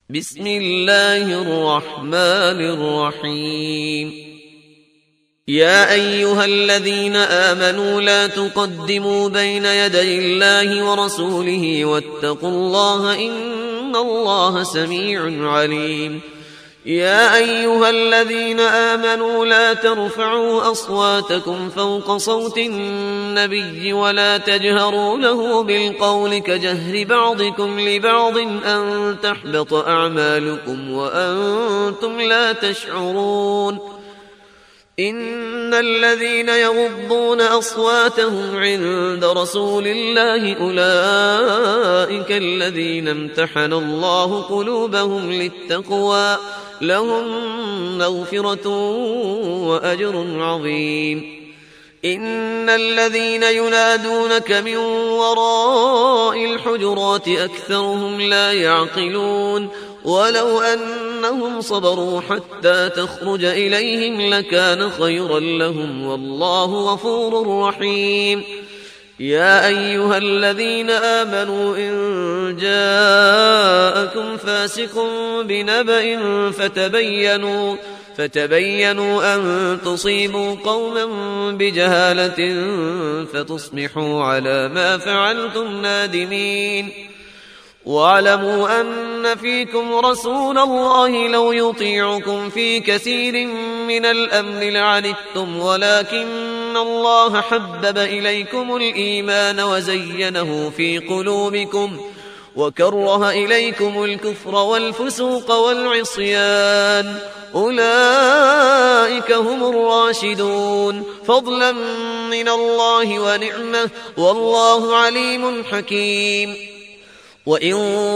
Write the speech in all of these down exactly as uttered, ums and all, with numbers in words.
بسم الله الرحمن الرحيم يا أيها الذين آمنوا لا تقدموا بين يدي الله ورسوله واتقوا الله إن الله سميع عليم يا أيها الذين آمنوا لا ترفعوا أصواتكم فوق صوت النبي ولا تجهروا له بالقول كجهر بعضكم لبعض أن تحبط أعمالكم وأنتم لا تشعرون إن الذين يغضون أصواتهم عند رسول الله أولئك الذين امتحن الله قلوبهم للتقوى لهم مغفرة وأجر عظيم إن الذين ينادونك من وراء الحجرات أكثرهم لا يعقلون ولو أنهم صبروا حتى تخرج إليهم لكان خيرا لهم والله غفور رحيم يا أيها الذين آمنوا إن جاءكم فاسق بنبأ فتبينوا فتبينوا أن تصيبوا قوما بجهالة فتصبحوا على ما فعلتم نادمين واعلموا أن فيكم رسول الله لو يطيعكم في كثير من الأمر لعنتم ولكن الله حبب إليكم الإيمان وزينه في قلوبكم وكره إليكم الكفر والفسوق والعصيان أولئك هم الراشدون فضلا من الله ونعمة والله عليم حكيم وإن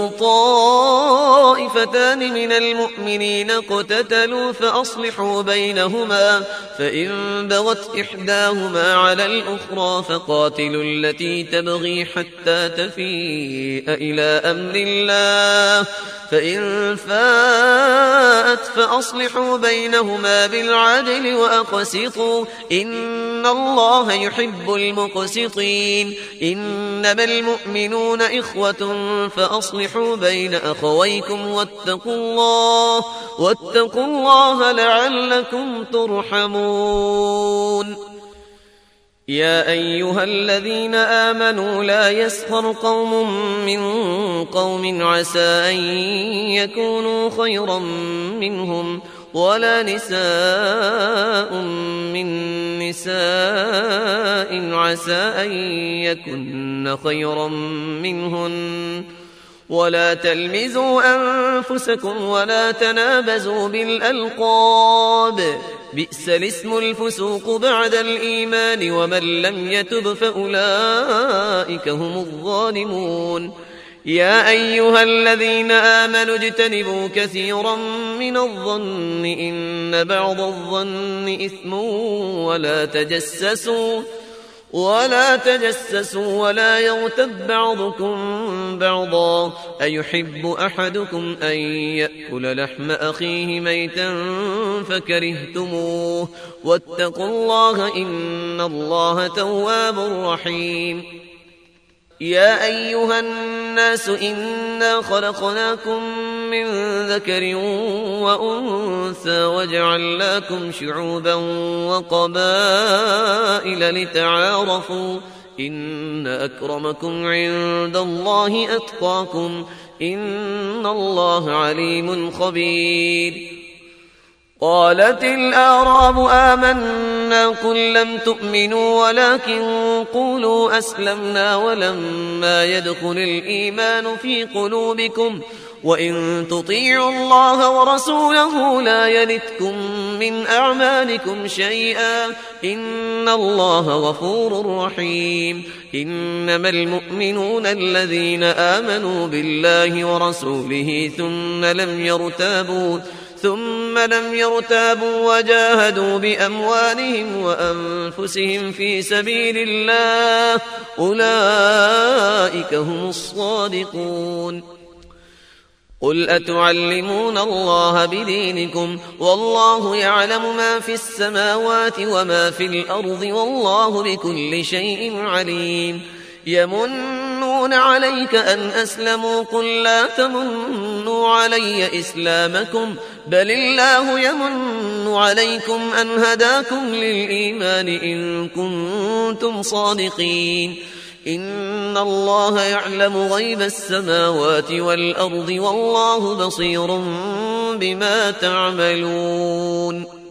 طائفتان من المؤمنين اقتتلوا فأصلحوا بينهما فإن بغت إحداهما على الأخرى فقاتلوا التي تبغي حتى تفيء إلى أمر الله فإن فاءت فأصلحوا بينهما بالعدل وأقسطوا إن الله يحب المقسطين إنما المؤمنون إخوة فأصلحوا بين أخويكم واتقوا الله واتقوا الله لعلكم ترحمون يا أيها الذين آمنوا لا يسخر قوم من قوم عسى أن يكونوا خيرا منهم ولا نساء من نساء عسى أن يكن خيرا منهن ولا تلمزوا أنفسكم ولا تنابزوا بالألقاب بئس الاسم الفسوق بعد الإيمان ومن لم يتب فأولئك هم الظالمون يا أيها الذين آمنوا اجتنبوا كثيرا من الظن إن بعض الظن إثم ولا تجسسوا ولا تجسسوا ولا يغتب بعضكم بعضا أيحب أحدكم أن يأكل لحم أخيه ميتا فكرهتموه واتقوا الله إن الله تواب رحيم يا أيها الناس إنا خلقناكم من ذكر وأنثى وجعلناكم شعوبا وقبائل لتعارفوا إن أكرمكم عند الله أتقاكم إن الله عليم خبير قالت الأعراب آمنا قل لم تؤمنوا ولكن قولوا أسلمنا ولما يدخل الإيمان في قلوبكم وإن تطيعوا الله ورسوله لا يلتكم من أعمالكم شيئا إن الله غفور رحيم إنما المؤمنون الذين آمنوا بالله ورسوله ثم لم يرتابوا ثم لم يرتابوا وجاهدوا بأموالهم وأنفسهم في سبيل الله أولئك هم الصادقون قل أتعلمون الله بدينكم والله يعلم ما في السماوات وما في الأرض والله بكل شيء عليم يمن يمنون عليك أن أسلموا قل لا تمنوا علي إسلامكم بل الله يمن عليكم أن هداكم للإيمان إن كنتم صادقين إن الله يعلم غيب السماوات والأرض والله بصير بما تعملون